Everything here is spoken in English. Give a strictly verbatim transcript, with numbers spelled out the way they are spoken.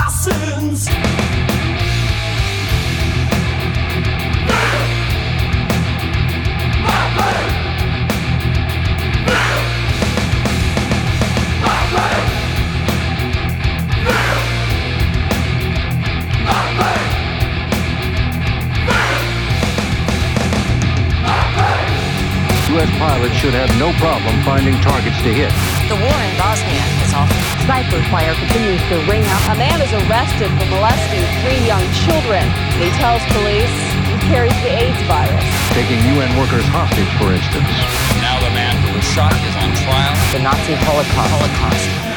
my sins. U S pilots should have no problem finding targets to hit. The war in Bosnia is awful. Sniper fire continues to ring out. A man is arrested for molesting three young children. He tells police he carries the AIDS virus. Taking U N workers hostage, for instance. Now the man who was shot is on trial. The Nazi Holocaust. Holocaust.